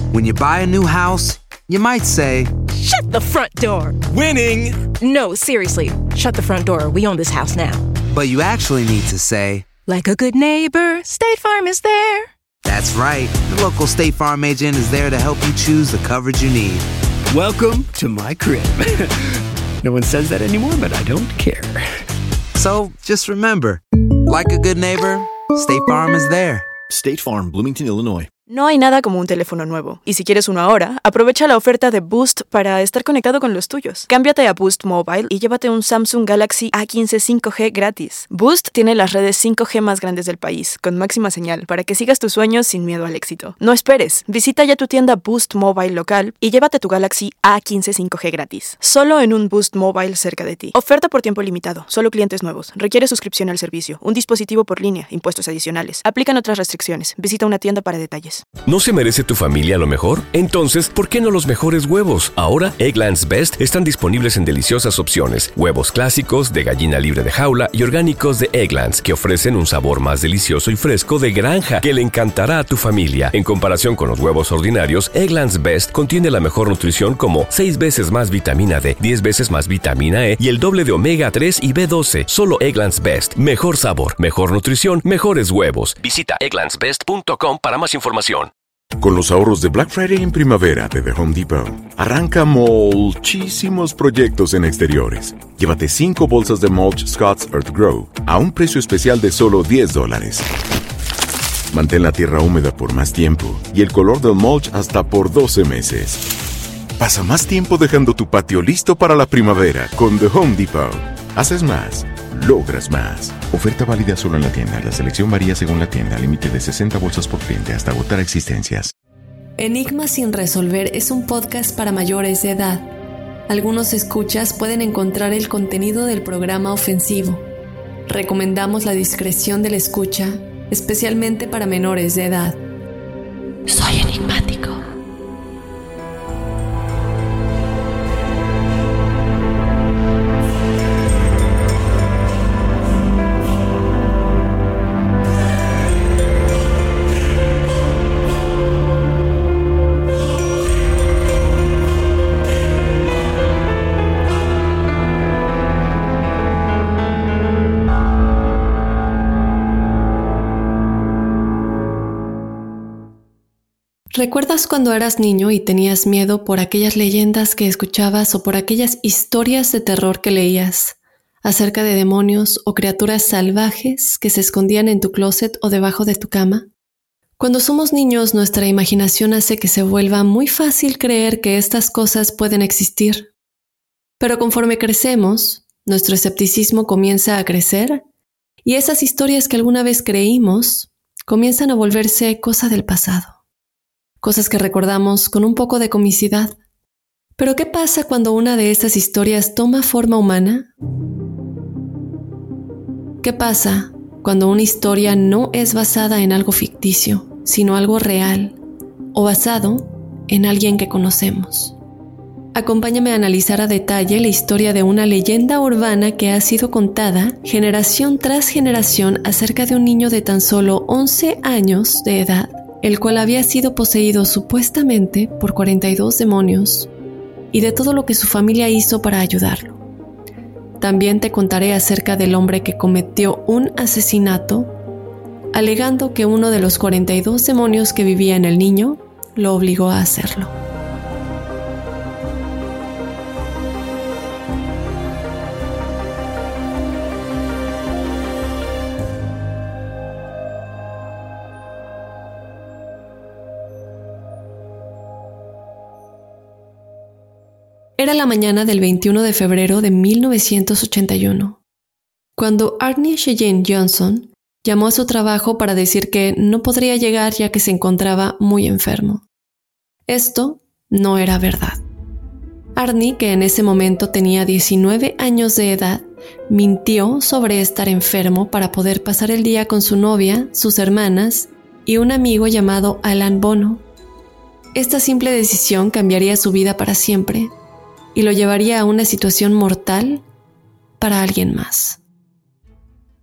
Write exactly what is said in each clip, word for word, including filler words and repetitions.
When you buy a new house, you might say, "Shut the front door." Winning! No, seriously. Shut the front door. We own this house now. But you actually need to say, like a good neighbor, State Farm is there. That's right. The local State Farm agent is there to help you choose the coverage you need. Welcome to my crib. No one says that anymore, but I don't care. So, just remember, like a good neighbor, State Farm is there. State Farm, Bloomington, Illinois. No hay nada como un teléfono nuevo. Y si quieres uno ahora, aprovecha la oferta de Boost para estar conectado con los tuyos. Cámbiate a Boost Mobile y llévate un Samsung Galaxy A quince cinco G gratis. Boost tiene las redes cinco G más grandes del país, con máxima señal, para que sigas tus sueños sin miedo al éxito. No esperes, visita ya tu tienda Boost Mobile local y llévate tu Galaxy A quince cinco G gratis. Solo en un Boost Mobile cerca de ti. Oferta por tiempo limitado, solo clientes nuevos. Requiere suscripción al servicio, un dispositivo por línea, impuestos adicionales. Aplican otras restricciones. Visita una tienda para detalles. ¿No se merece tu familia lo mejor? Entonces, ¿por qué no los mejores huevos? Ahora, Eggland's Best están disponibles en deliciosas opciones. Huevos clásicos, de gallina libre de jaula y orgánicos de Eggland's, que ofrecen un sabor más delicioso y fresco de granja que le encantará a tu familia. En comparación con los huevos ordinarios, Eggland's Best contiene la mejor nutrición como seis veces más vitamina D, diez veces más vitamina E y el doble de omega tres y B doce. Solo Eggland's Best. Mejor sabor, mejor nutrición, mejores huevos. Visita egglands best punto com para más información. Con los ahorros de Black Friday en primavera de The Home Depot, arranca muchísimos proyectos en exteriores. Llévate cinco bolsas de mulch Scott's Earth Grow a un precio especial de solo diez dólares. Mantén la tierra húmeda por más tiempo y el color del mulch hasta por doce meses. Pasa más tiempo dejando tu patio listo para la primavera con The Home Depot. Haces más, logras más. Oferta válida solo en la tienda. La selección varía según la tienda. Límite de sesenta bolsas por cliente hasta agotar existencias. Enigma sin resolver es un podcast para mayores de edad. Algunos escuchas pueden encontrar el contenido del programa ofensivo. Recomendamos la discreción de la escucha, especialmente para menores de edad. Soy enigmático. ¿Recuerdas cuando eras niño y tenías miedo por aquellas leyendas que escuchabas o por aquellas historias de terror que leías acerca de demonios o criaturas salvajes que se escondían en tu closet o debajo de tu cama? Cuando somos niños, nuestra imaginación hace que se vuelva muy fácil creer que estas cosas pueden existir. Pero conforme crecemos, nuestro escepticismo comienza a crecer y esas historias que alguna vez creímos comienzan a volverse cosa del pasado. Cosas que recordamos con un poco de comicidad. ¿Pero qué pasa cuando una de estas historias toma forma humana? ¿Qué pasa cuando una historia no es basada en algo ficticio, sino algo real, o basado en alguien que conocemos? Acompáñame a analizar a detalle la historia de una leyenda urbana que ha sido contada generación tras generación acerca de un niño de tan solo once años de edad, el cual había sido poseído supuestamente por cuarenta y dos demonios, y de todo lo que su familia hizo para ayudarlo. También te contaré acerca del hombre que cometió un asesinato, alegando que uno de los cuarenta y dos demonios que vivía en el niño lo obligó a hacerlo. Era la mañana del veintiuno de febrero de mil novecientos ochenta y uno, cuando Arnie Cheyenne Johnson llamó a su trabajo para decir que no podría llegar ya que se encontraba muy enfermo. Esto no era verdad. Arnie, que en ese momento tenía diecinueve años de edad, mintió sobre estar enfermo para poder pasar el día con su novia, sus hermanas y un amigo llamado Alan Bono. Esta simple decisión cambiaría su vida para siempre y lo llevaría a una situación mortal para alguien más.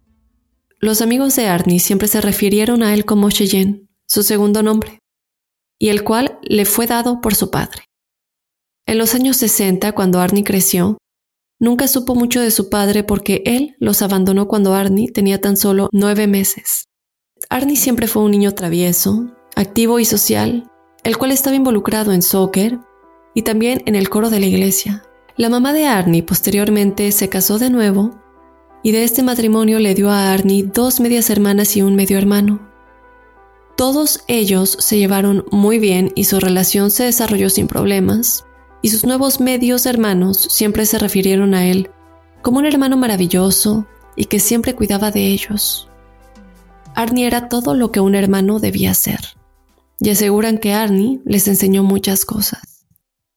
Los amigos de Arnie siempre se refirieron a él como Cheyenne, su segundo nombre. y el cual le fue dado por su padre. En los años sesenta, cuando Arnie creció, nunca supo mucho de su padre porque él los abandonó cuando Arnie tenía tan solo nueve meses. Arnie siempre fue un niño travieso, activo y social, el cual estaba involucrado en soccer y también en el coro de la iglesia. La mamá de Arnie posteriormente se casó de nuevo y de este matrimonio le dio a Arnie dos medias hermanas y un medio hermano. Todos ellos se llevaron muy bien y su relación se desarrolló sin problemas, y sus nuevos medios hermanos siempre se refirieron a él como un hermano maravilloso y que siempre cuidaba de ellos. Arnie era todo lo que un hermano debía ser, y aseguran que Arnie les enseñó muchas cosas.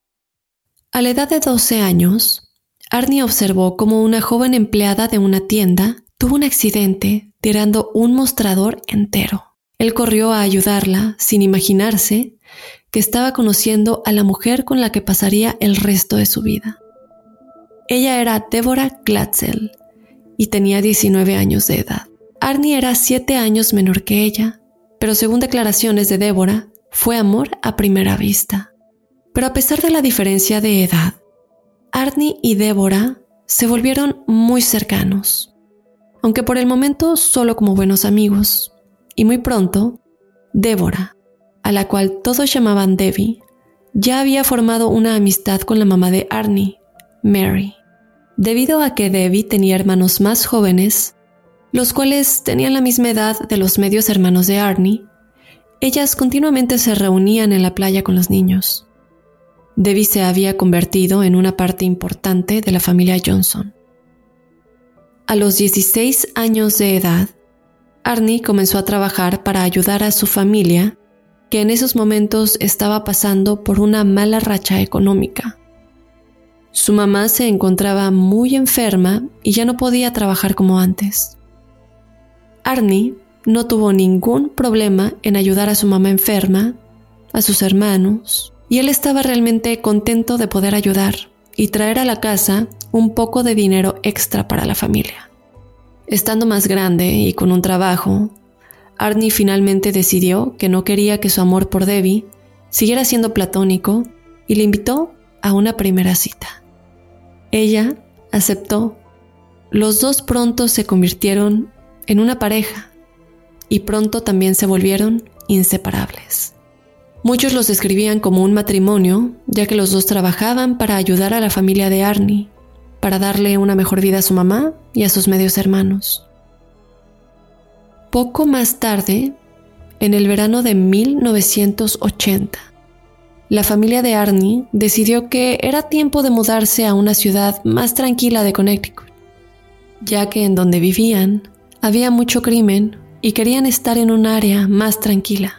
A la edad de doce años, Arnie observó cómo una joven empleada de una tienda tuvo un accidente tirando un mostrador entero. Él corrió a ayudarla sin imaginarse que estaba conociendo a la mujer con la que pasaría el resto de su vida. Ella era Deborah Glatzel y tenía diecinueve años de edad. Arnie era siete años menor que ella, pero según declaraciones de Deborah, fue amor a primera vista. Pero a pesar de la diferencia de edad, Arnie y Deborah se volvieron muy cercanos, aunque por el momento solo como buenos amigos. Y muy pronto, Deborah, a la cual todos llamaban Debbie, ya había formado una amistad con la mamá de Arnie, Mary. Debido a que Debbie tenía hermanos más jóvenes, los cuales tenían la misma edad de los medios hermanos de Arnie, ellas continuamente se reunían en la playa con los niños. Debbie se había convertido en una parte importante de la familia Johnson. A los dieciséis años de edad, Arnie comenzó a trabajar para ayudar a su familia, que en esos momentos estaba pasando por una mala racha económica. Su mamá se encontraba muy enferma y ya no podía trabajar como antes. Arnie no tuvo ningún problema en ayudar a su mamá enferma, a sus hermanos, y él estaba realmente contento de poder ayudar y traer a la casa un poco de dinero extra para la familia. Estando más grande y con un trabajo, Arnie finalmente decidió que no quería que su amor por Debbie siguiera siendo platónico y le invitó a una primera cita. Ella aceptó. Los dos pronto se convirtieron en una pareja y pronto también se volvieron inseparables. Muchos los describían como un matrimonio, ya que los dos trabajaban para ayudar a la familia de Arnie, para darle una mejor vida a su mamá y a sus medios hermanos. Poco más tarde, en el verano de mil novecientos ochenta, la familia de Arnie decidió que era tiempo de mudarse a una ciudad más tranquila de Connecticut, ya que en donde vivían había mucho crimen y querían estar en un área más tranquila.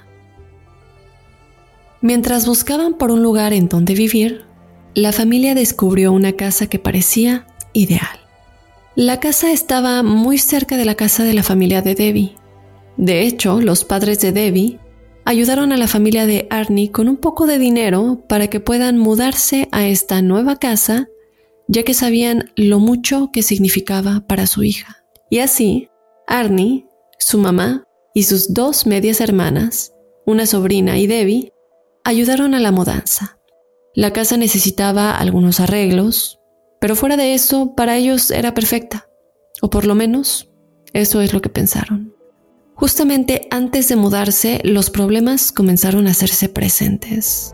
Mientras buscaban por un lugar en donde vivir, la familia descubrió una casa que parecía ideal. La casa estaba muy cerca de la casa de la familia de Debbie. De hecho, los padres de Debbie ayudaron a la familia de Arnie con un poco de dinero para que puedan mudarse a esta nueva casa, ya que sabían lo mucho que significaba para su hija. Y así, Arnie, su mamá y sus dos medias hermanas, una sobrina y Debbie, ayudaron a la mudanza. La casa necesitaba algunos arreglos, pero fuera de eso, para ellos era perfecta. O por lo menos, eso es lo que pensaron. Justamente antes de mudarse, los problemas comenzaron a hacerse presentes.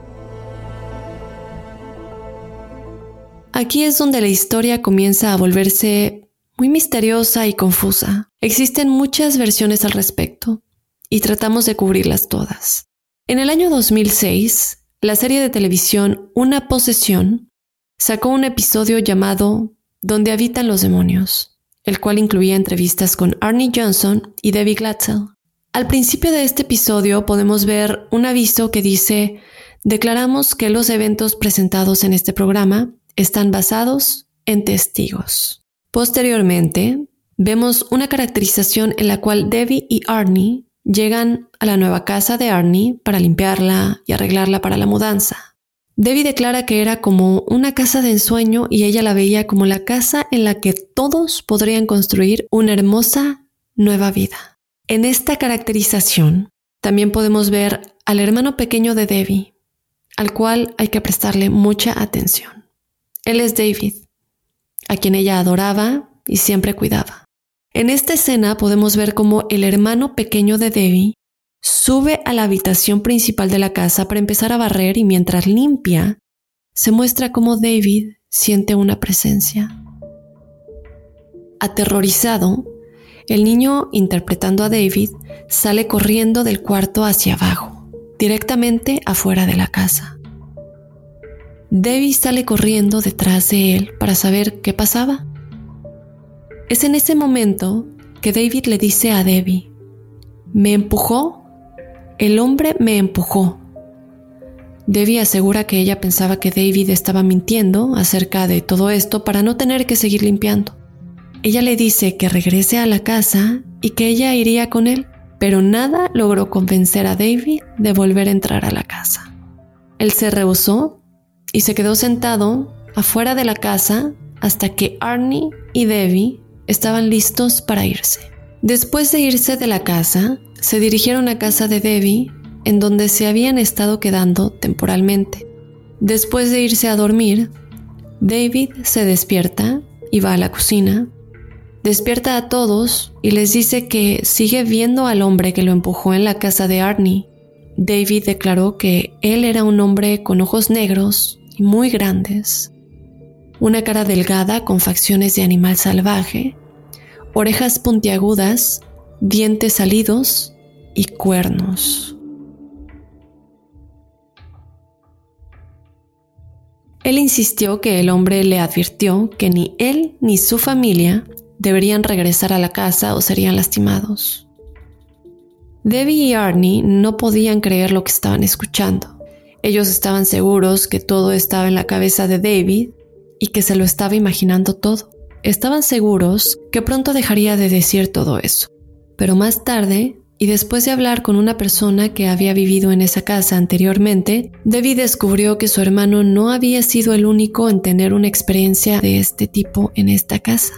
Aquí es donde la historia comienza a volverse muy misteriosa y confusa. Existen muchas versiones al respecto, y tratamos de cubrirlas todas. En el año dos mil seis, la serie de televisión Una posesión sacó un episodio llamado Donde habitan los demonios, el cual incluía entrevistas con Arnie Johnson y Debbie Glatzel. Al principio de este episodio podemos ver un aviso que dice: declaramos que los eventos presentados en este programa están basados en testigos. Posteriormente, vemos una caracterización en la cual Debbie y Arnie llegan a la nueva casa de Arnie para limpiarla y arreglarla para la mudanza. Debbie declara que era como una casa de ensueño y ella la veía como la casa en la que todos podrían construir una hermosa nueva vida. En esta caracterización también podemos ver al hermano pequeño de Debbie, al cual hay que prestarle mucha atención. Él es David, a quien ella adoraba y siempre cuidaba. En esta escena podemos ver cómo el hermano pequeño de Debbie sube a la habitación principal de la casa para empezar a barrer y mientras limpia, se muestra cómo David siente una presencia. Aterrorizado, el niño, interpretando a David, sale corriendo del cuarto hacia abajo, directamente afuera de la casa. David sale corriendo detrás de él para saber qué pasaba. Es en ese momento que David le dice a Debbie: «Me empujó, el hombre me empujó». Debbie asegura que ella pensaba que David estaba mintiendo acerca de todo esto para no tener que seguir limpiando. Ella le dice que regrese a la casa y que ella iría con él, pero nada logró convencer a David de volver a entrar a la casa. Él se rehusó y se quedó sentado afuera de la casa hasta que Arnie y Debbie estaban listos para irse. Después de irse de la casa, se dirigieron a casa de Debbie, en donde se habían estado quedando temporalmente. Después de irse a dormir, David se despierta y va a la cocina. Despierta a todos y les dice que sigue viendo al hombre que lo empujó en la casa de Arnie. David declaró que él era un hombre con ojos negros y muy grandes, una cara delgada con facciones de animal salvaje, orejas puntiagudas, dientes salidos y cuernos. Él insistió que el hombre le advirtió que ni él ni su familia deberían regresar a la casa o serían lastimados. Debbie y Arnie no podían creer lo que estaban escuchando. Ellos estaban seguros que todo estaba en la cabeza de David y que se lo estaba imaginando todo. Estaban seguros que pronto dejaría de decir todo eso. Pero más tarde, y después de hablar con una persona que había vivido en esa casa anteriormente, David descubrió que su hermano no había sido el único en tener una experiencia de este tipo en esta casa.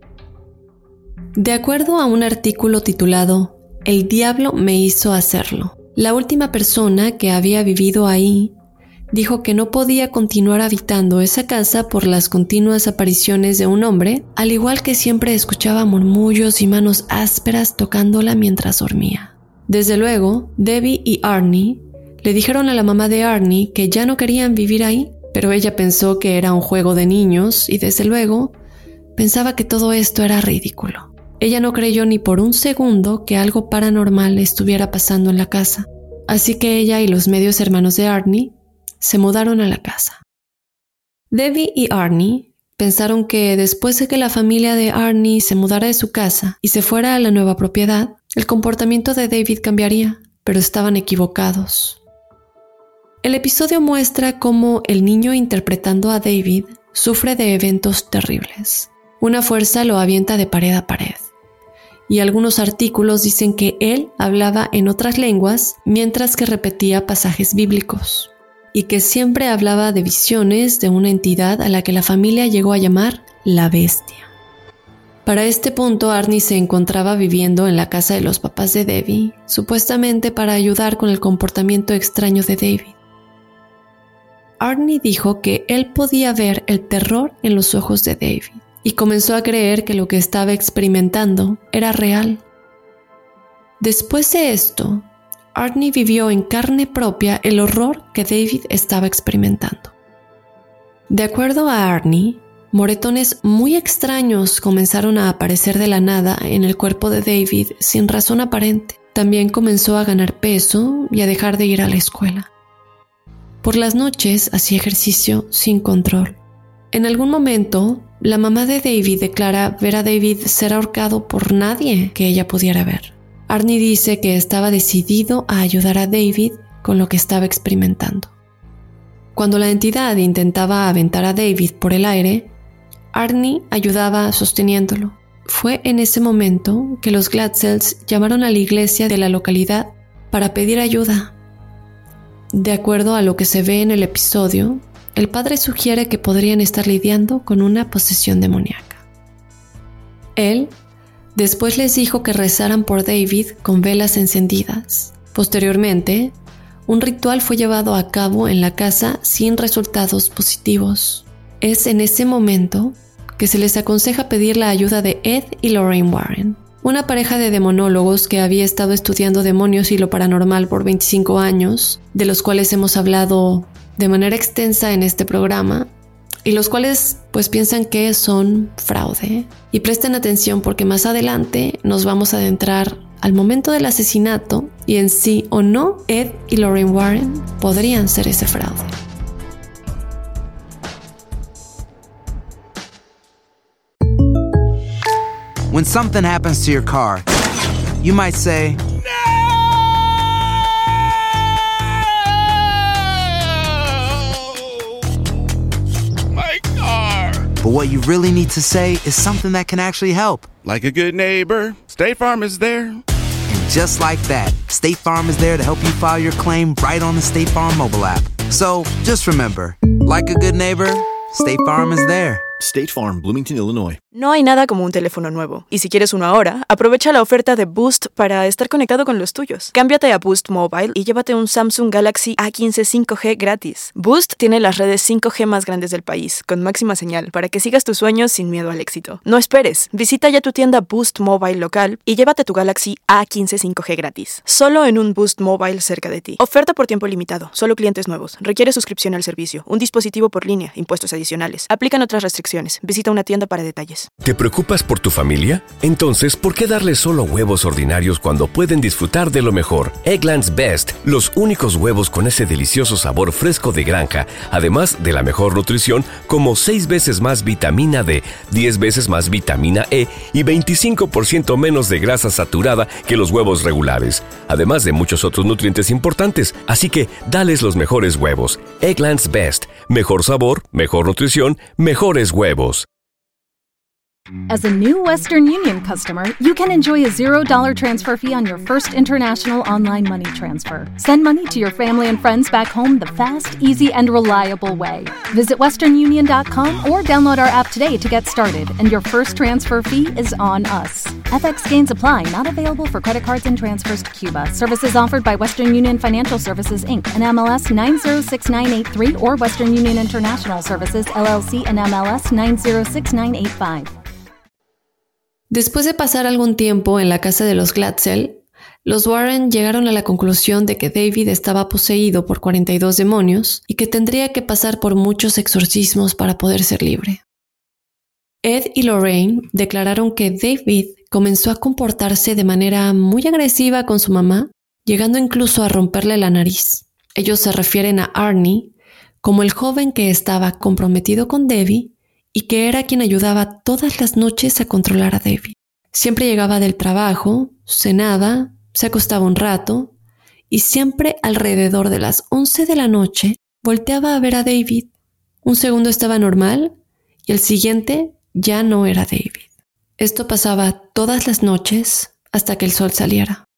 De acuerdo a un artículo titulado «El diablo me hizo hacerlo», la última persona que había vivido ahí dijo que no podía continuar habitando esa casa por las continuas apariciones de un hombre, al igual que siempre escuchaba murmullos y manos ásperas tocándola mientras dormía. Desde luego, Debbie y Arnie le dijeron a la mamá de Arnie que ya no querían vivir ahí, pero ella pensó que era un juego de niños y desde luego pensaba que todo esto era ridículo. Ella no creyó ni por un segundo que algo paranormal estuviera pasando en la casa, así que ella y los medios hermanos de Arnie se mudaron a la casa. Debbie y Arnie pensaron que después de que la familia de Arnie se mudara de su casa y se fuera a la nueva propiedad, el comportamiento de David cambiaría, pero estaban equivocados. El episodio muestra cómo el niño interpretando a David sufre de eventos terribles. Una fuerza lo avienta de pared a pared. Y algunos artículos dicen que él hablaba en otras lenguas mientras que repetía pasajes bíblicos, y que siempre hablaba de visiones de una entidad a la que la familia llegó a llamar la bestia. Para este punto, Arnie se encontraba viviendo en la casa de los papás de Debbie, supuestamente para ayudar con el comportamiento extraño de David. Arnie dijo que él podía ver el terror en los ojos de David, y comenzó a creer que lo que estaba experimentando era real. Después de esto, Arnie vivió en carne propia el horror que David estaba experimentando. De acuerdo a Arnie, moretones muy extraños comenzaron a aparecer de la nada en el cuerpo de David sin razón aparente. También comenzó a ganar peso y a dejar de ir a la escuela. Por las noches hacía ejercicio sin control. En algún momento, la mamá de David declara ver a David ser ahorcado por nadie que ella pudiera ver. Arnie dice que estaba decidido a ayudar a David con lo que estaba experimentando. Cuando la entidad intentaba aventar a David por el aire, Arnie ayudaba sosteniéndolo. Fue en ese momento que los Glatzells llamaron a la iglesia de la localidad para pedir ayuda. De acuerdo a lo que se ve en el episodio, el padre sugiere que podrían estar lidiando con una posesión demoníaca. Él después les dijo que rezaran por David con velas encendidas. Posteriormente, un ritual fue llevado a cabo en la casa sin resultados positivos. Es en ese momento que se les aconseja pedir la ayuda de Ed y Lorraine Warren, una pareja de demonólogos que había estado estudiando demonios y lo paranormal por veinticinco años, de los cuales hemos hablado de manera extensa en este programa, y los cuales pues piensan que son fraude. Y presten atención porque más adelante nos vamos a adentrar al momento del asesinato y en sí o no Ed y Lorraine Warren podrían ser ese fraude. When something happens to your car, you might say, but what you really need to say is something that can actually help. Like a good neighbor, State Farm is there. And just like that, State Farm is there to help you file your claim right on the State Farm mobile app. So just remember, like a good neighbor, State Farm is there. State Farm, Bloomington, Illinois. No hay nada como un teléfono nuevo. Y si quieres uno ahora, aprovecha la oferta de Boost para estar conectado con los tuyos. Cámbiate a Boost Mobile y llévate un Samsung Galaxy A quince cinco G gratis. Boost tiene las redes cinco G más grandes del país, con máxima señal, para que sigas tus sueños sin miedo al éxito. No esperes, visita ya tu tienda Boost Mobile local y llévate tu Galaxy A quince cinco G gratis. Solo en un Boost Mobile cerca de ti. Oferta por tiempo limitado, solo clientes nuevos. Requiere suscripción al servicio, un dispositivo por línea, impuestos adicionales. Aplican otras restricciones. Visita una tienda para detalles. ¿Te preocupas por tu familia? Entonces, ¿por qué darles solo huevos ordinarios cuando pueden disfrutar de lo mejor? Eggland's Best, los únicos huevos con ese delicioso sabor fresco de granja, además de la mejor nutrición, como seis veces más vitamina D, diez veces más vitamina E y veinticinco por ciento menos de grasa saturada que los huevos regulares, además de muchos otros nutrientes importantes. Así que, dales los mejores huevos. Eggland's Best, mejor sabor, mejor nutrición, mejores huevos. As a new Western Union customer, you can enjoy a zero dollars transfer fee on your first international online money transfer. Send money to your family and friends back home the fast, easy, and reliable way. Visit western union dot com or download our app today to get started, and your first transfer fee is on us. F X gains apply, not available for credit cards and transfers to Cuba. Services offered by Western Union Financial Services, Incorporated and M L S nine zero six nine eight three or Western Union International Services, L L C and M L S nine zero six nine eight five. Después de pasar algún tiempo en la casa de los Glatzel, los Warren llegaron a la conclusión de que David estaba poseído por cuarenta y dos demonios y que tendría que pasar por muchos exorcismos para poder ser libre. Ed y Lorraine declararon que David comenzó a comportarse de manera muy agresiva con su mamá, llegando incluso a romperle la nariz. Ellos se refieren a Arnie como el joven que estaba comprometido con Debbie y que era quien ayudaba todas las noches a controlar a David. Siempre llegaba del trabajo, cenaba, se acostaba un rato y siempre alrededor de las once de la noche volteaba a ver a David. Un segundo estaba normal y el siguiente ya no era David. Esto pasaba todas las noches hasta que el sol saliera.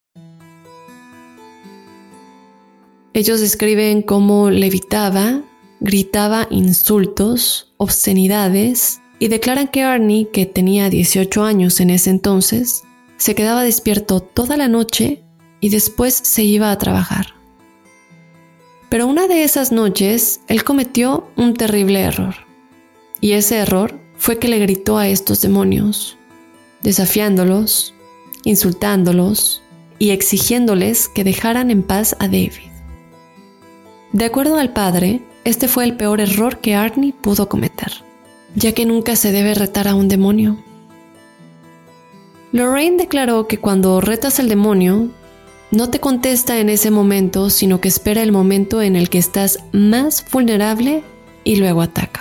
Ellos describen cómo levitaba, gritaba insultos, obscenidades y declaran que Arnie, que tenía dieciocho años en ese entonces, se quedaba despierto toda la noche y después se iba a trabajar. Pero una de esas noches, él cometió un terrible error. Y ese error fue que le gritó a estos demonios, desafiándolos, insultándolos y exigiéndoles que dejaran en paz a David. De acuerdo al padre, este fue el peor error que Arnie pudo cometer, ya que nunca se debe retar a un demonio. Lorraine declaró que cuando retas al demonio, no te contesta en ese momento, sino que espera el momento en el que estás más vulnerable y luego ataca.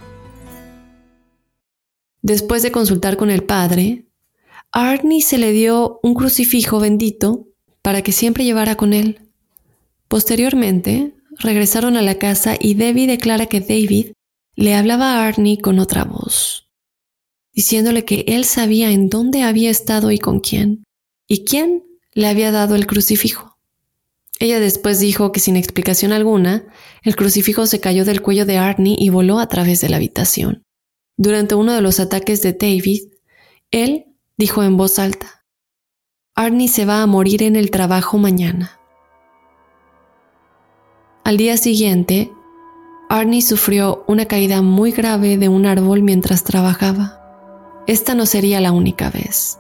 Después de consultar con el padre, a Arnie se le dio un crucifijo bendito para que siempre llevara con él. Posteriormente, regresaron a la casa y Debbie declara que David le hablaba a Arnie con otra voz, diciéndole que él sabía en dónde había estado y con quién, y quién le había dado el crucifijo. Ella después dijo que sin explicación alguna, el crucifijo se cayó del cuello de Arnie y voló a través de la habitación. Durante uno de los ataques de David, él dijo en voz alta: Arnie se va a morir en el trabajo mañana. Al día siguiente, Arnie sufrió una caída muy grave de un árbol mientras trabajaba. Esta no sería la única vez.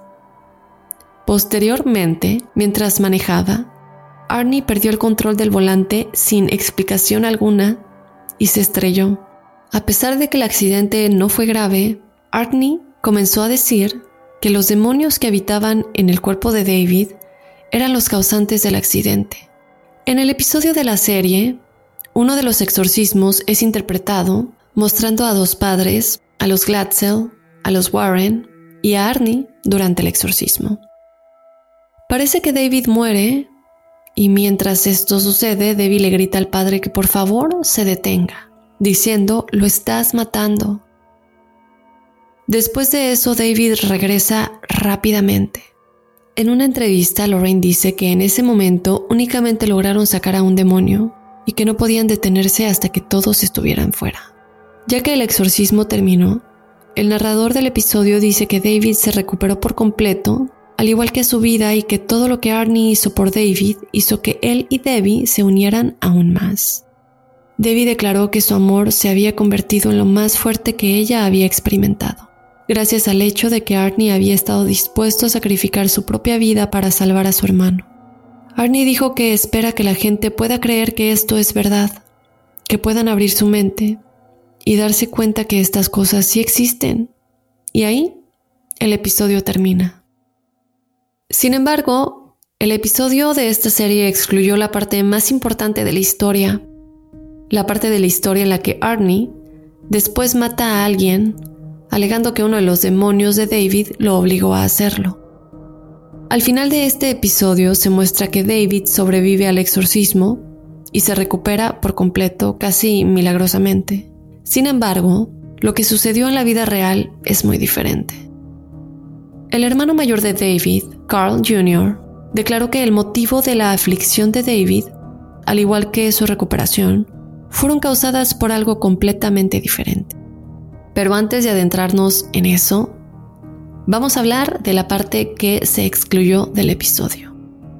Posteriormente, mientras manejaba, Arnie perdió el control del volante sin explicación alguna y se estrelló. A pesar de que el accidente no fue grave, Arnie comenzó a decir que los demonios que habitaban en el cuerpo de David eran los causantes del accidente. En el episodio de la serie, uno de los exorcismos es interpretado mostrando a dos padres, a los Glatzel, a los Warren y a Arnie durante el exorcismo. Parece que David muere y mientras esto sucede, Debbie le grita al padre que por favor se detenga, diciendo, «Lo estás matando». Después de eso, David regresa rápidamente. En una entrevista, Lorraine dice que en ese momento únicamente lograron sacar a un demonio y que no podían detenerse hasta que todos estuvieran fuera. Ya que el exorcismo terminó, el narrador del episodio dice que David se recuperó por completo, al igual que su vida, y que todo lo que Arnie hizo por David hizo que él y Debbie se unieran aún más. Debbie declaró que su amor se había convertido en lo más fuerte que ella había experimentado, gracias al hecho de que Arnie había estado dispuesto a sacrificar su propia vida para salvar a su hermano. Arnie dijo que espera que la gente pueda creer que esto es verdad, que puedan abrir su mente y darse cuenta que estas cosas sí existen. Y ahí, el episodio termina. Sin embargo, el episodio de esta serie excluyó la parte más importante de la historia, la parte de la historia en la que Arnie después mata a alguien, alegando que uno de los demonios de David lo obligó a hacerlo. Al final de este episodio se muestra que David sobrevive al exorcismo y se recupera por completo, casi milagrosamente. Sin embargo, lo que sucedió en la vida real es muy diferente. El hermano mayor de David, Carl junior, declaró que el motivo de la aflicción de David, al igual que su recuperación, fueron causadas por algo completamente diferente. Pero antes de adentrarnos en eso, vamos a hablar de la parte que se excluyó del episodio.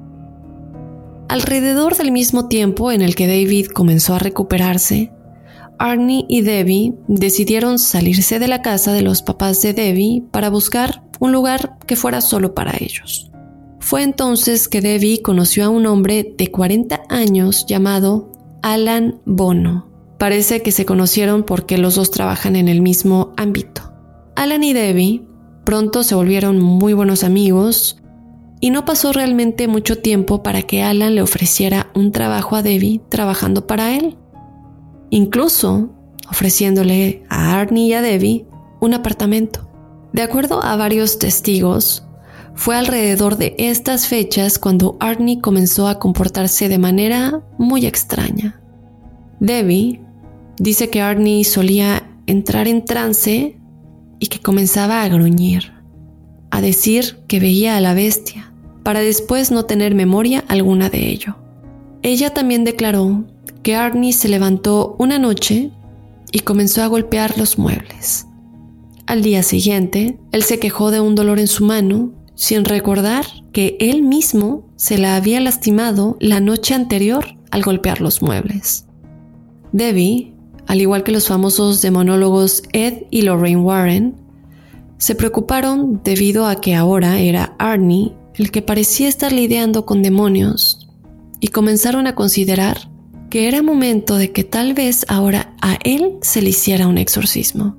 Alrededor del mismo tiempo en el que David comenzó a recuperarse, Arnie y Debbie decidieron salirse de la casa de los papás de Debbie para buscar un lugar que fuera solo para ellos. Fue entonces que Debbie conoció a un hombre de cuarenta años llamado Alan Bono. Parece que se conocieron porque los dos trabajan en el mismo ámbito. Alan y Debbie pronto se volvieron muy buenos amigos y no pasó realmente mucho tiempo para que Alan le ofreciera un trabajo a Debbie trabajando para él. Incluso ofreciéndole a Arnie y a Debbie un apartamento. De acuerdo a varios testigos, fue alrededor de estas fechas cuando Arnie comenzó a comportarse de manera muy extraña. Debbie dice que Arnie solía entrar en trance y que comenzaba a gruñir, a decir que veía a la bestia, para después no tener memoria alguna de ello. Ella también declaró que Arnie se levantó una noche y comenzó a golpear los muebles. Al día siguiente, él se quejó de un dolor en su mano, sin recordar que él mismo se la había lastimado la noche anterior al golpear los muebles. Debbie, al igual que los famosos demonólogos Ed y Lorraine Warren, se preocuparon debido a que ahora era Arnie el que parecía estar lidiando con demonios y comenzaron a considerar que era momento de que tal vez ahora a él se le hiciera un exorcismo.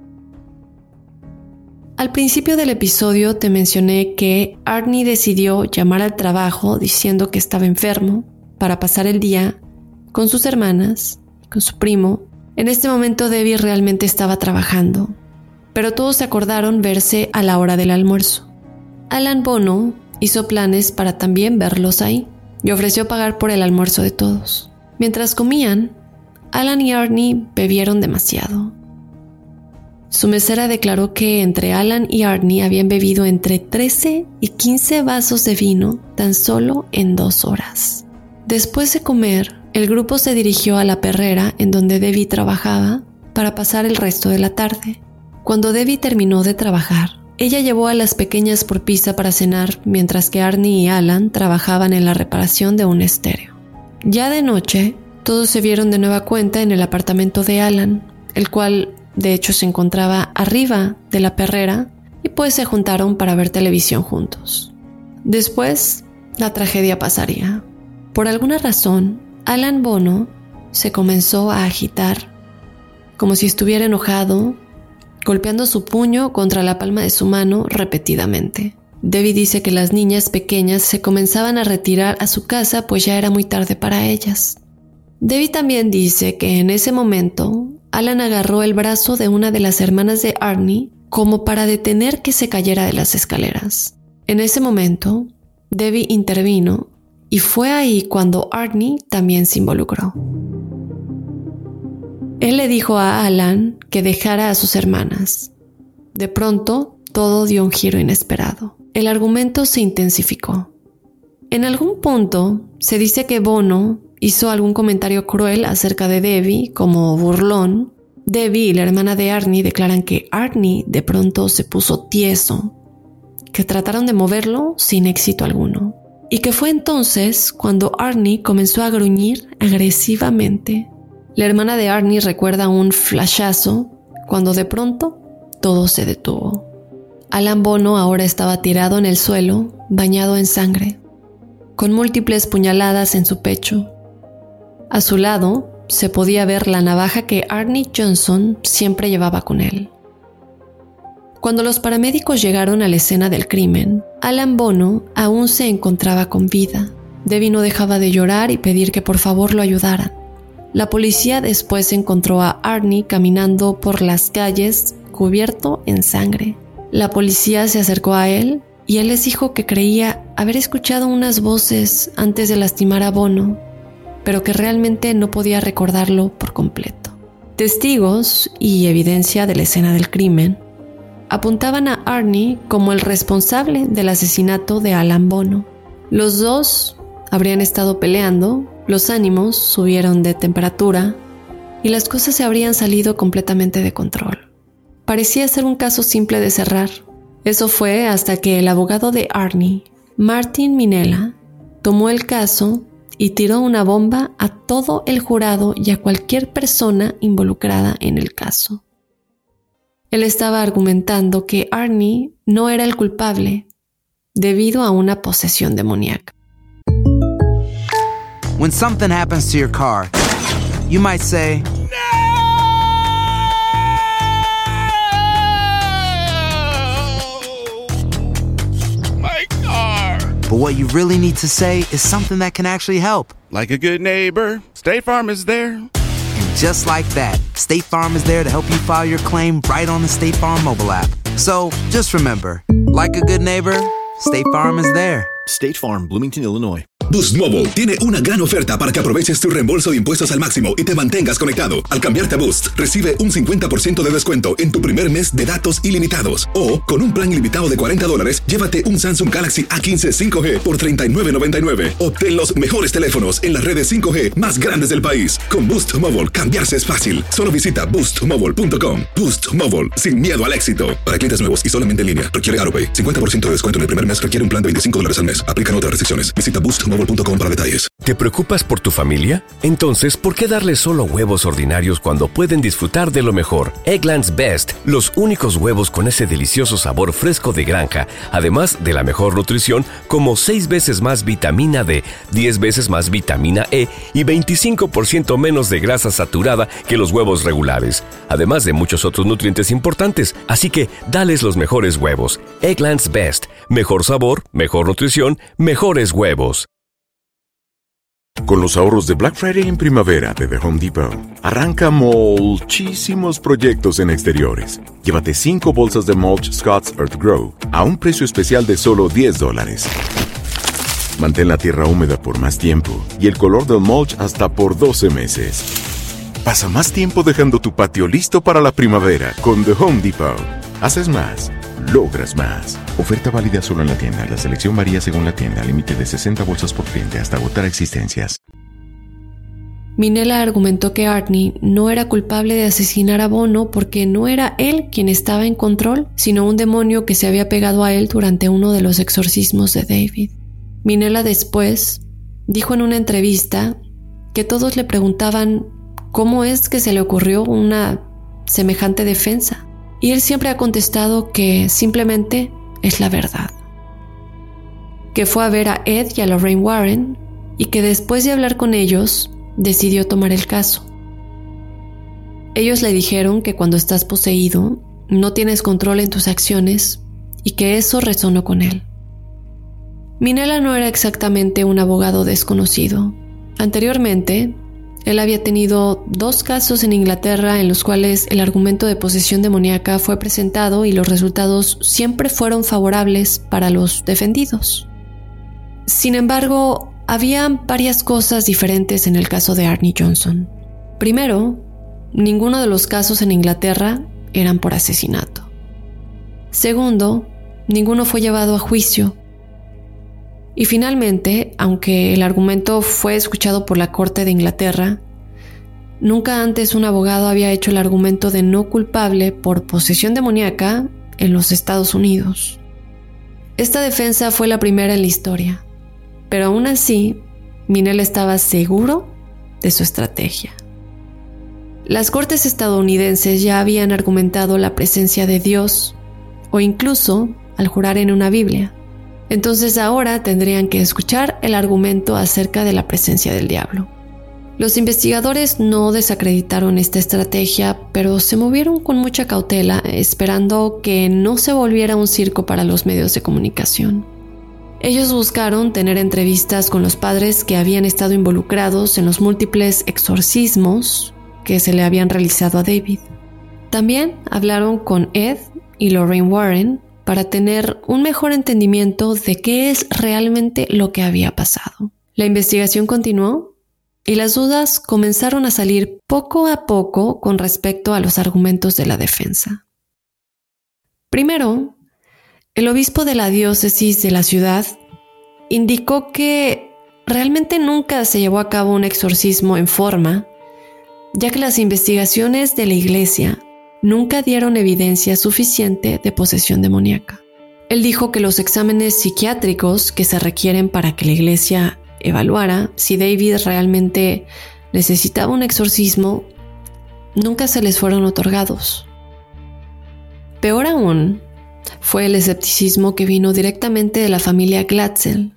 Al principio del episodio te mencioné que Arnie decidió llamar al trabajo diciendo que estaba enfermo para pasar el día con sus hermanas, con su primo. En este momento Debbie realmente estaba trabajando, pero todos se acordaron verse a la hora del almuerzo. Alan Bono hizo planes para también verlos ahí y ofreció pagar por el almuerzo de todos. Mientras comían, Alan y Arnie bebieron demasiado. Su mesera declaró que entre Alan y Arnie habían bebido entre trece y quince vasos de vino tan solo en dos horas. Después de comer, el grupo se dirigió a la perrera en donde Debbie trabajaba para pasar el resto de la tarde. Cuando Debbie terminó de trabajar, ella llevó a las pequeñas por pizza para cenar mientras que Arnie y Alan trabajaban en la reparación de un estéreo. Ya de noche, todos se vieron de nueva cuenta en el apartamento de Alan, el cual de hecho se encontraba arriba de la perrera, y pues se juntaron para ver televisión juntos. Después, la tragedia pasaría. Por alguna razón, Alan Bono se comenzó a agitar, como si estuviera enojado, golpeando su puño contra la palma de su mano repetidamente. Debbie dice que las niñas pequeñas se comenzaban a retirar a su casa pues ya era muy tarde para ellas. Debbie también dice que en ese momento Alan agarró el brazo de una de las hermanas de Arnie como para detener que se cayera de las escaleras. En ese momento, Debbie intervino y fue ahí cuando Arnie también se involucró. Él le dijo a Alan que dejara a sus hermanas. De pronto, todo dio un giro inesperado. El argumento se intensificó. En algún punto, se dice que Bono hizo algún comentario cruel acerca de Debbie, como burlón. Debbie y la hermana de Arnie declaran que Arnie de pronto se puso tieso, que trataron de moverlo sin éxito alguno, y que fue entonces cuando Arnie comenzó a gruñir agresivamente. La hermana de Arnie recuerda un flashazo cuando de pronto todo se detuvo. Alan Bono ahora estaba tirado en el suelo, bañado en sangre, con múltiples puñaladas en su pecho. A su lado se podía ver la navaja que Arnie Johnson siempre llevaba con él. Cuando los paramédicos llegaron a la escena del crimen, Alan Bono aún se encontraba con vida. Debbie no dejaba de llorar y pedir que por favor lo ayudaran. La policía después encontró a Arnie caminando por las calles cubierto en sangre. La policía se acercó a él y él les dijo que creía haber escuchado unas voces antes de lastimar a Bono, pero que realmente no podía recordarlo por completo. Testigos y evidencia de la escena del crimen apuntaban a Arnie como el responsable del asesinato de Alan Bono. Los dos habrían estado peleando, los ánimos subieron de temperatura y las cosas se habrían salido completamente de control. Parecía ser un caso simple de cerrar. Eso fue hasta que el abogado de Arnie, Martin Minella, tomó el caso y tiró una bomba a todo el jurado y a cualquier persona involucrada en el caso. Él estaba argumentando que Arnie no era el culpable debido a una posesión demoníaca. When something happens to your car, you might say, but what you really need to say is something that can actually help. Like a good neighbor, State Farm is there. And just like that, State Farm is there to help you file your claim right on the State Farm mobile app. So just remember, like a good neighbor, State Farm is there. State Farm, Bloomington, Illinois. Boost Mobile tiene una gran oferta para que aproveches tu reembolso de impuestos al máximo y te mantengas conectado. Al cambiarte a Boost, recibe un cincuenta por ciento de descuento en tu primer mes de datos ilimitados. O, con un plan ilimitado de cuarenta dólares, llévate un Samsung Galaxy A quince cinco G por treinta y nueve noventa y nueve. Obtén los mejores teléfonos en las redes cinco G más grandes del país. Con Boost Mobile, cambiarse es fácil. Solo visita boost mobile punto com. Boost Mobile, sin miedo al éxito. Para clientes nuevos y solamente en línea, requiere AutoPay. cincuenta por ciento de descuento en el primer mes, requiere un plan de veinticinco dólares al mes. Aplican otras restricciones. Visita boost mobile punto com para detalles. ¿Te preocupas por tu familia? Entonces, ¿por qué darles solo huevos ordinarios cuando pueden disfrutar de lo mejor? Eggland's Best, los únicos huevos con ese delicioso sabor fresco de granja, además de la mejor nutrición, como seis veces más vitamina D, diez veces más vitamina E y veinticinco por ciento menos de grasa saturada que los huevos regulares, además de muchos otros nutrientes importantes. Así que, dales los mejores huevos. Eggland's Best, mejor sabor, mejor nutrición, mejores huevos. Con los ahorros de Black Friday en primavera de The Home Depot, arranca muchísimos proyectos en exteriores. Llévate cinco bolsas de mulch Scott's Earth Grow a un precio especial de solo diez dólares. Mantén la tierra húmeda por más tiempo y el color del mulch hasta por doce meses. Pasa más tiempo dejando tu patio listo para la primavera con The Home Depot. Haces más, logras más. Oferta válida solo en la tienda. La selección varía según la tienda. Límite de sesenta bolsas por cliente hasta agotar existencias. Minella argumentó que Arnie no era culpable de asesinar a Bono porque no era él quien estaba en control, sino un demonio que se había pegado a él durante uno de los exorcismos de David. Minella después dijo en una entrevista que todos le preguntaban cómo es que se le ocurrió una semejante defensa. Y él siempre ha contestado que simplemente es la verdad. Que fue a ver a Ed y a Lorraine Warren y que después de hablar con ellos, decidió tomar el caso. Ellos le dijeron que cuando estás poseído, no tienes control en tus acciones y que eso resonó con él. Minella no era exactamente un abogado desconocido. Anteriormente, él había tenido dos casos en Inglaterra en los cuales el argumento de posesión demoníaca fue presentado y los resultados siempre fueron favorables para los defendidos. Sin embargo, había varias cosas diferentes en el caso de Arnie Johnson. Primero, ninguno de los casos en Inglaterra eran por asesinato. Segundo, ninguno fue llevado a juicio. Y finalmente, aunque el argumento fue escuchado por la Corte de Inglaterra, nunca antes un abogado había hecho el argumento de no culpable por posesión demoníaca en los Estados Unidos. Esta defensa fue la primera en la historia, pero aún así, Minella estaba seguro de su estrategia. Las cortes estadounidenses ya habían argumentado la presencia de Dios, o incluso al jurar en una Biblia. Entonces ahora tendrían que escuchar el argumento acerca de la presencia del diablo. Los investigadores no desacreditaron esta estrategia, pero se movieron con mucha cautela, esperando que no se volviera un circo para los medios de comunicación. Ellos buscaron tener entrevistas con los padres que habían estado involucrados en los múltiples exorcismos que se le habían realizado a David. También hablaron con Ed y Lorraine Warren para tener un mejor entendimiento de qué es realmente lo que había pasado. La investigación continuó y las dudas comenzaron a salir poco a poco con respecto a los argumentos de la defensa. Primero, el obispo de la diócesis de la ciudad indicó que realmente nunca se llevó a cabo un exorcismo en forma, ya que las investigaciones de la iglesia nunca dieron evidencia suficiente de posesión demoníaca. Él dijo que los exámenes psiquiátricos que se requieren para que la iglesia evaluara si David realmente necesitaba un exorcismo nunca se les fueron otorgados. Peor aún fue el escepticismo que vino directamente de la familia Glatzel.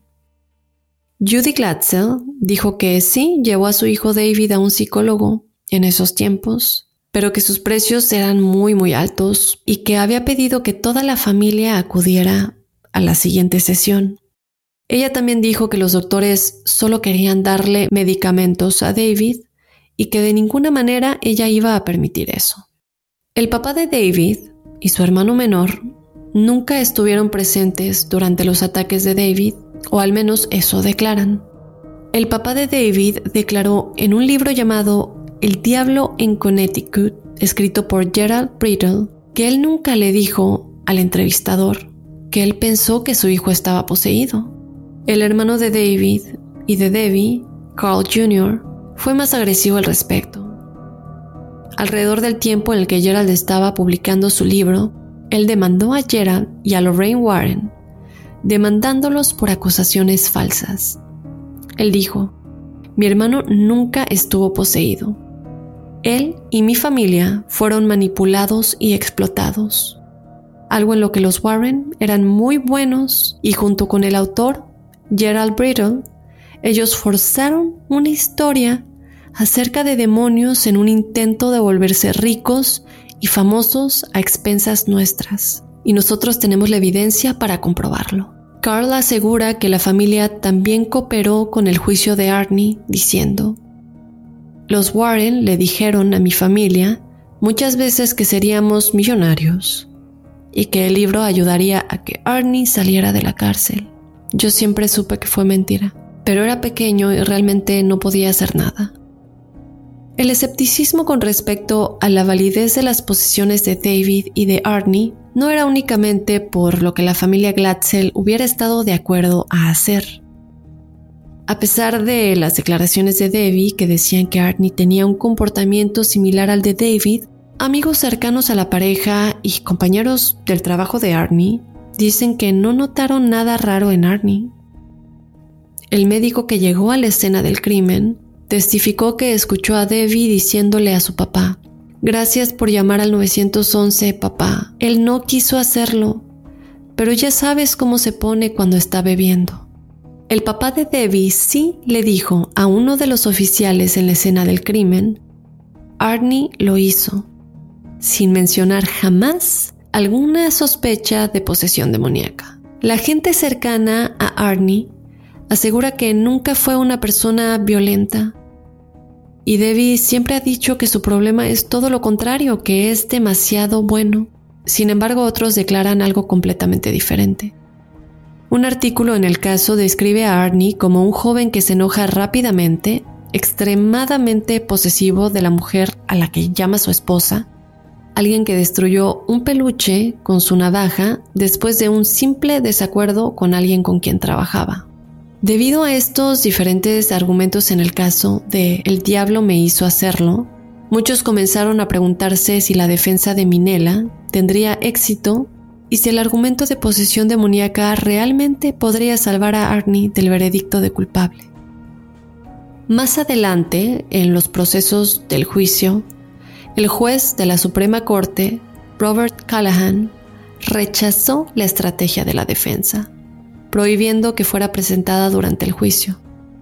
Judy Glatzel dijo que sí llevó a su hijo David a un psicólogo en esos tiempos, pero que sus precios eran muy muy altos y que había pedido que toda la familia acudiera a la siguiente sesión. Ella también dijo que los doctores solo querían darle medicamentos a David y que de ninguna manera ella iba a permitir eso. El papá de David y su hermano menor nunca estuvieron presentes durante los ataques de David, o al menos eso declaran. El papá de David declaró en un libro llamado El Diablo en Connecticut, escrito por Gerald Brittle, que él nunca le dijo al entrevistador que él pensó que su hijo estaba poseído. El hermano de David y de Debbie, Carl junior, fue más agresivo al respecto. Alrededor del tiempo en el que Gerald estaba publicando su libro, él demandó a Gerald y a Lorraine Warren, demandándolos por acusaciones falsas. Él dijo: mi hermano nunca estuvo poseído. Él y mi familia fueron manipulados y explotados, algo en lo que los Warren eran muy buenos, y junto con el autor, Gerald Brittle, ellos forzaron una historia acerca de demonios en un intento de volverse ricos y famosos a expensas nuestras, y nosotros tenemos la evidencia para comprobarlo. Carl asegura que la familia también cooperó con el juicio de Arnie, diciendo: los Warren le dijeron a mi familia muchas veces que seríamos millonarios y que el libro ayudaría a que Arnie saliera de la cárcel. Yo siempre supe que fue mentira, pero era pequeño y realmente no podía hacer nada. El escepticismo con respecto a la validez de las posiciones de David y de Arnie no era únicamente por lo que la familia Glatzel hubiera estado de acuerdo a hacer. A pesar de las declaraciones de Debbie que decían que Arnie tenía un comportamiento similar al de David, amigos cercanos a la pareja y compañeros del trabajo de Arnie dicen que no notaron nada raro en Arnie. El médico que llegó a la escena del crimen testificó que escuchó a Debbie diciéndole a su papá: «Gracias por llamar al nueve once, papá. Él no quiso hacerlo, pero ya sabes cómo se pone cuando está bebiendo». El papá de Debbie sí le dijo a uno de los oficiales en la escena del crimen: «Arnie lo hizo», sin mencionar jamás alguna sospecha de posesión demoníaca. La gente cercana a Arnie asegura que nunca fue una persona violenta, y Debbie siempre ha dicho que su problema es todo lo contrario, que es demasiado bueno. Sin embargo, otros declaran algo completamente diferente. Un artículo en el caso describe a Arnie como un joven que se enoja rápidamente, extremadamente posesivo de la mujer a la que llama su esposa, alguien que destruyó un peluche con su navaja después de un simple desacuerdo con alguien con quien trabajaba. Debido a estos diferentes argumentos en el caso de «El diablo me hizo hacerlo», muchos comenzaron a preguntarse si la defensa de Minella tendría éxito y si el argumento de posesión demoníaca realmente podría salvar a Arnie del veredicto de culpable. Más adelante, en los procesos del juicio, el juez de la Suprema Corte, Robert Callahan, rechazó la estrategia de la defensa, prohibiendo que fuera presentada durante el juicio.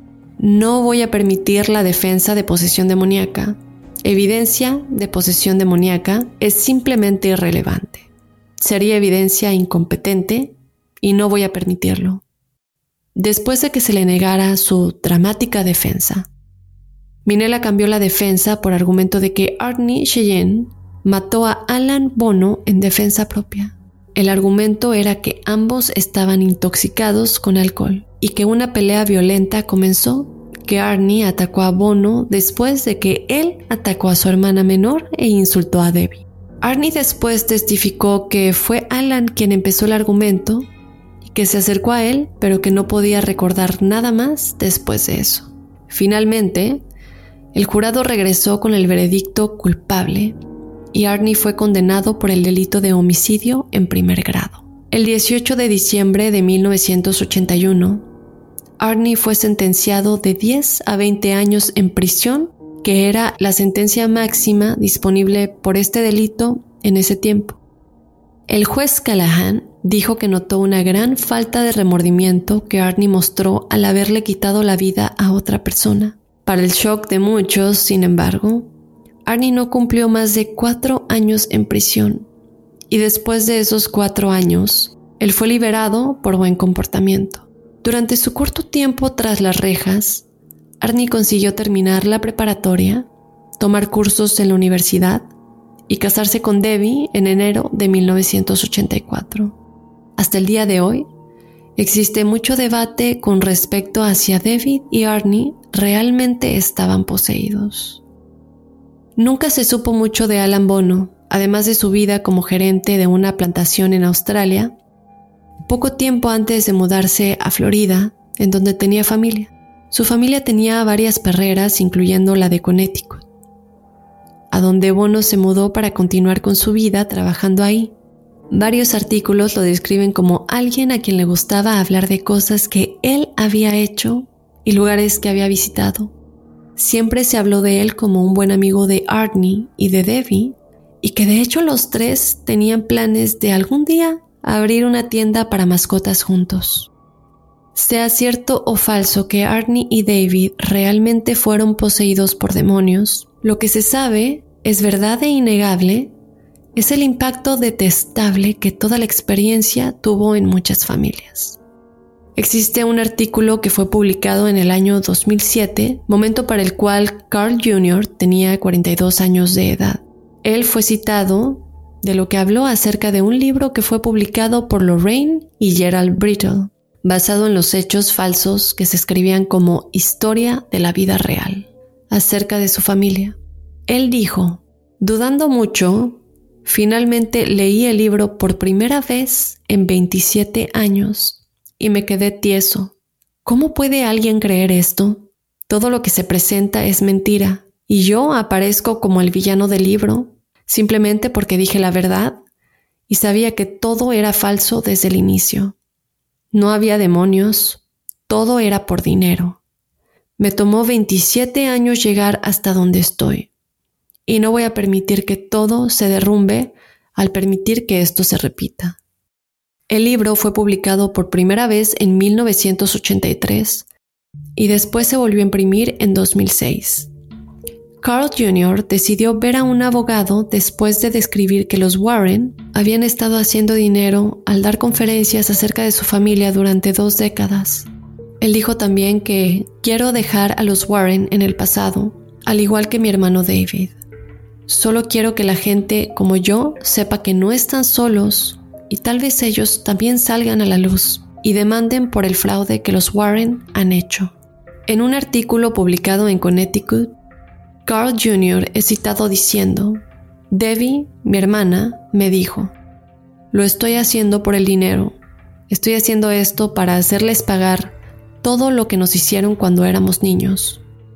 «No voy a permitir la defensa de posesión demoníaca. Evidencia de posesión demoníaca es simplemente irrelevante. Sería evidencia incompetente y no voy a permitirlo». Después de que se le negara su dramática defensa, Minella cambió la defensa por argumento de que Arnie Cheyenne mató a Alan Bono en defensa propia. El argumento era que ambos estaban intoxicados con alcohol y que una pelea violenta comenzó, que Arnie atacó a Bono después de que él atacó a su hermana menor e insultó a Debbie. Arnie después testificó que fue Alan quien empezó el argumento y que se acercó a él, pero que no podía recordar nada más después de eso. Finalmente, el jurado regresó con el veredicto culpable y Arnie fue condenado por el delito de homicidio en primer grado. El dieciocho de diciembre de mil novecientos ochenta y uno, Arnie fue sentenciado de diez a veinte años en prisión, que era la sentencia máxima disponible por este delito en ese tiempo. El juez Callahan dijo que notó una gran falta de remordimiento que Arnie mostró al haberle quitado la vida a otra persona. Para el shock de muchos, sin embargo, Arnie no cumplió más de cuatro años en prisión, y después de esos cuatro años, él fue liberado por buen comportamiento. Durante su corto tiempo tras las rejas, Arnie consiguió terminar la preparatoria, tomar cursos en la universidad y casarse con Debbie en enero de mil novecientos ochenta y cuatro. Hasta el día de hoy, existe mucho debate con respecto a si David y Arnie realmente estaban poseídos. Nunca se supo mucho de Alan Bono, además de su vida como gerente de una plantación en Australia, poco tiempo antes de mudarse a Florida, en donde tenía familia. Su familia tenía varias perreras, incluyendo la de Connecticut, a donde Bono se mudó para continuar con su vida trabajando ahí. Varios artículos lo describen como alguien a quien le gustaba hablar de cosas que él había hecho y lugares que había visitado. Siempre se habló de él como un buen amigo de Arnie y de Debbie, y que de hecho los tres tenían planes de algún día abrir una tienda para mascotas juntos. Sea cierto o falso que Arnie y David realmente fueron poseídos por demonios, lo que se sabe, es verdad e innegable, es el impacto detestable que toda la experiencia tuvo en muchas familias. Existe un artículo que fue publicado en el año dos mil siete, momento para el cual Carl junior tenía cuarenta y dos años de edad. Él fue citado de lo que habló acerca de un libro que fue publicado por Lorraine y Gerald Brittle, basado en los hechos falsos que se escribían como historia de la vida real, acerca de su familia. Él dijo: dudando mucho, finalmente leí el libro por primera vez en veintisiete años y me quedé tieso. ¿Cómo puede alguien creer esto? Todo lo que se presenta es mentira y yo aparezco como el villano del libro simplemente porque dije la verdad y sabía que todo era falso desde el inicio. No había demonios, todo era por dinero. Me tomó veintisiete años llegar hasta donde estoy. Y no voy a permitir que todo se derrumbe al permitir que esto se repita. El libro fue publicado por primera vez en mil novecientos ochenta y tres y después se volvió a imprimir en dos mil seis. Carl junior decidió ver a un abogado después de describir que los Warren habían estado haciendo dinero al dar conferencias acerca de su familia durante dos décadas. Él dijo también que quiero dejar a los Warren en el pasado, al igual que mi hermano David. Solo quiero que la gente como yo sepa que no están solos y tal vez ellos también salgan a la luz y demanden por el fraude que los Warren han hecho. En un artículo publicado en Connecticut, Carl junior es citado diciendo: Debbie, mi hermana, me dijo, lo estoy haciendo por el dinero. Estoy haciendo esto para hacerles pagar todo lo que nos hicieron cuando éramos niños.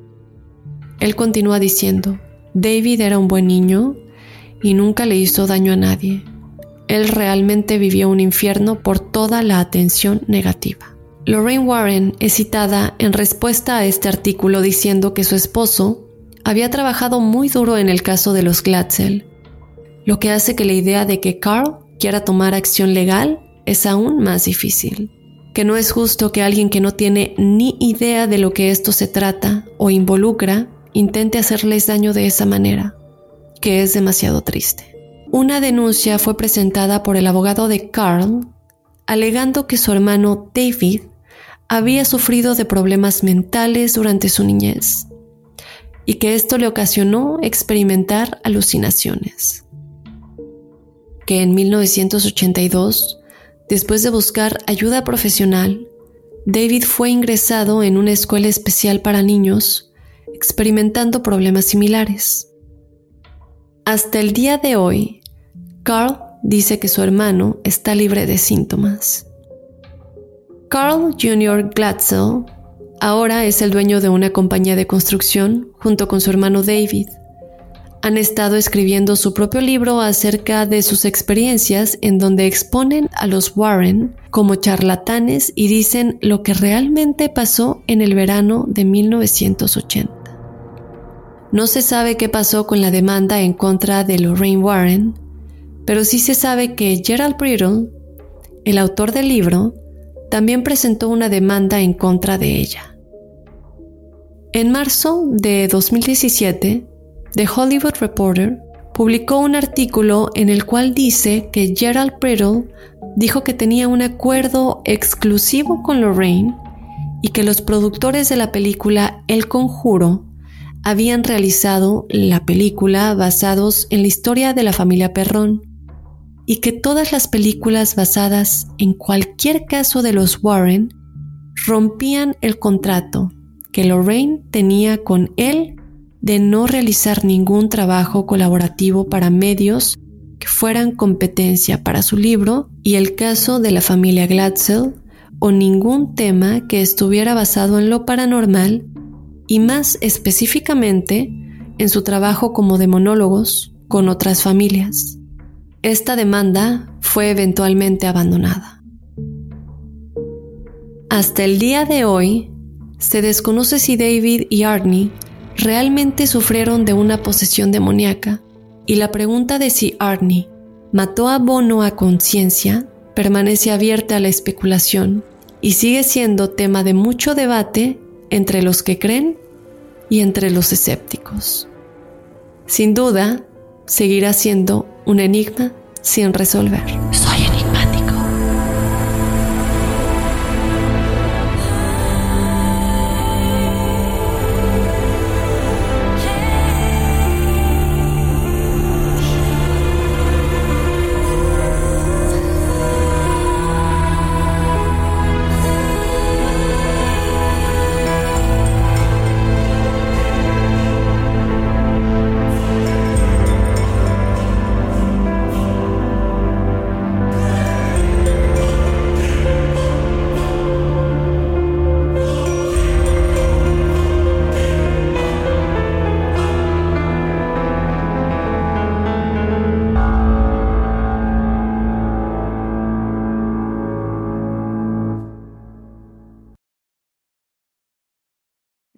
Él continúa diciendo: David era un buen niño y nunca le hizo daño a nadie. Él realmente vivió un infierno por toda la atención negativa. Lorraine Warren es citada en respuesta a este artículo diciendo que su esposo había trabajado muy duro en el caso de los Glatzel, lo que hace que la idea de que Carl quiera tomar acción legal es aún más difícil. Que no es justo que alguien que no tiene ni idea de lo que esto se trata o involucra intente hacerles daño de esa manera, que es demasiado triste. Una denuncia fue presentada por el abogado de Carl, alegando que su hermano David había sufrido de problemas mentales durante su niñez y que esto le ocasionó experimentar alucinaciones. Que en mil novecientos ochenta y dos, después de buscar ayuda profesional, David fue ingresado en una escuela especial para niños, experimentando problemas similares. Hasta el día de hoy, Carl dice que su hermano está libre de síntomas. Carl junior Glatzel ahora es el dueño de una compañía de construcción junto con su hermano David. Han estado escribiendo su propio libro acerca de sus experiencias en donde exponen a los Warren como charlatanes y dicen lo que realmente pasó en el verano de mil novecientos ochenta. No se sabe qué pasó con la demanda en contra de Lorraine Warren, pero sí se sabe que Gerald Brittle, el autor del libro, también presentó una demanda en contra de ella. En marzo de dos mil diecisiete, The Hollywood Reporter publicó un artículo en el cual dice que Gerald Brittle dijo que tenía un acuerdo exclusivo con Lorraine y que los productores de la película El Conjuro habían realizado la película basados en la historia de la familia Perrón y que todas las películas basadas en cualquier caso de los Warren rompían el contrato que Lorraine tenía con él de no realizar ningún trabajo colaborativo para medios que fueran competencia para su libro y el caso de la familia Glatzel o ningún tema que estuviera basado en lo paranormal y más específicamente en su trabajo como demonólogos con otras familias. Esta demanda fue eventualmente abandonada. Hasta el día de hoy, se desconoce si David y Arnie realmente sufrieron de una posesión demoníaca, y la pregunta de si Arnie mató a Bono a conciencia permanece abierta a la especulación y sigue siendo tema de mucho debate entre los que creen y entre los escépticos. Sin duda, seguirá siendo un enigma sin resolver. Soy enigmático.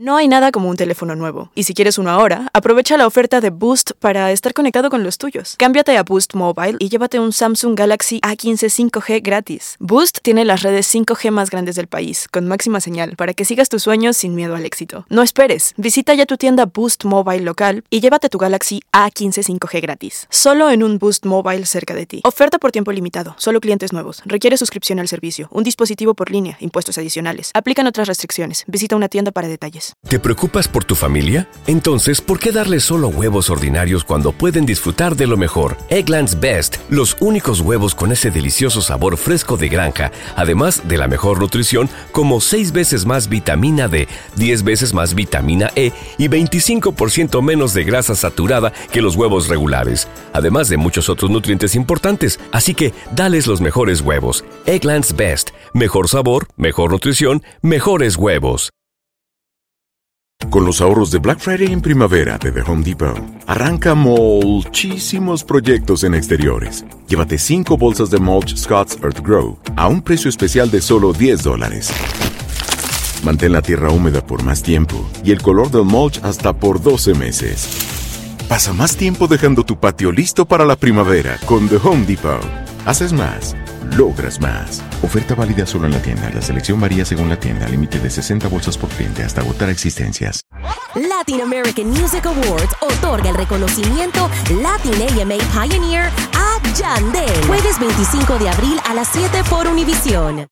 No hay nada como un teléfono nuevo, y si quieres uno ahora, aprovecha la oferta de Boost para estar conectado con los tuyos. Cámbiate a Boost Mobile y llévate un Samsung Galaxy A quince cinco G gratis. Boost tiene las redes cinco G más grandes del país, con máxima señal, para que sigas tus sueños sin miedo al éxito. No esperes, visita ya tu tienda Boost Mobile local y llévate tu Galaxy A quince cinco G gratis. Solo en un Boost Mobile cerca de ti. Oferta por tiempo limitado, solo clientes nuevos. Requiere suscripción al servicio, un dispositivo por línea, impuestos adicionales. Aplican otras restricciones. Visita una tienda para detalles. ¿Te preocupas por tu familia? Entonces, ¿por qué darles solo huevos ordinarios cuando pueden disfrutar de lo mejor? Eggland's Best, los únicos huevos con ese delicioso sabor fresco de granja, además de la mejor nutrición, como seis veces más vitamina D, diez veces más vitamina E y veinticinco por ciento menos de grasa saturada que los huevos regulares, además de muchos otros nutrientes importantes. Así que, dales los mejores huevos. Eggland's Best, mejor sabor, mejor nutrición, mejores huevos. Con los ahorros de Black Friday en primavera de The Home Depot, arranca muchísimos proyectos en exteriores. Llévate cinco bolsas de mulch Scott's Earth Grow a un precio especial de solo diez dólares. Mantén la tierra húmeda por más tiempo y el color del mulch hasta por doce meses. Pasa más tiempo dejando tu patio listo para la primavera con The Home Depot. Haces más, logras más. Oferta válida solo en la tienda. La selección varía según la tienda. Límite de sesenta bolsas por cliente hasta agotar existencias. Latin American Music Awards otorga el reconocimiento Latin A M A Pioneer a Yandel. Jueves veinticinco de abril a las siete por Univision.